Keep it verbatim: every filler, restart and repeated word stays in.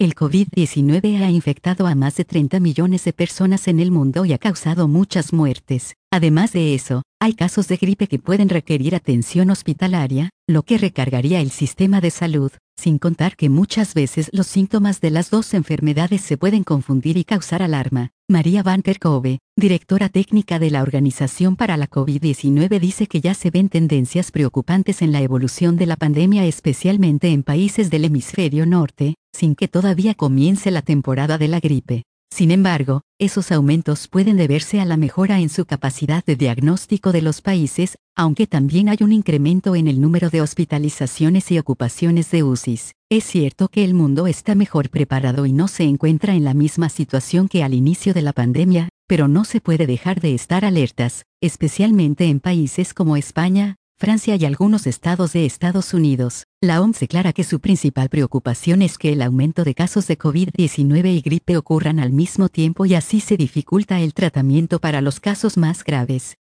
El COVID diecinueve ha infectado a más de treinta millones de personas en el mundo y ha causado muchas muertes. Además de eso, hay casos de gripe que pueden requerir atención hospitalaria, lo que recargaría el sistema de salud, sin contar que muchas veces los síntomas de las dos enfermedades se pueden confundir y causar alarma. María Van Kerkhove, directora técnica de la Organización para la COVID diecinueve, dice que ya se ven tendencias preocupantes en la evolución de la pandemia, especialmente en países del hemisferio norte, sin que todavía comience la temporada de la gripe. Sin embargo, esos aumentos pueden deberse a la mejora en su capacidad de diagnóstico de los países, aunque también hay un incremento en el número de hospitalizaciones y ocupaciones de U C Is. Es cierto que el mundo está mejor preparado y no se encuentra en la misma situación que al inicio de la pandemia, pero no se puede dejar de estar alertas, especialmente en países como España, Francia y algunos estados de Estados Unidos. La O M S declara que su principal preocupación es que el aumento de casos de COVID diecinueve y gripe ocurran al mismo tiempo y así se dificulta el tratamiento para los casos más graves.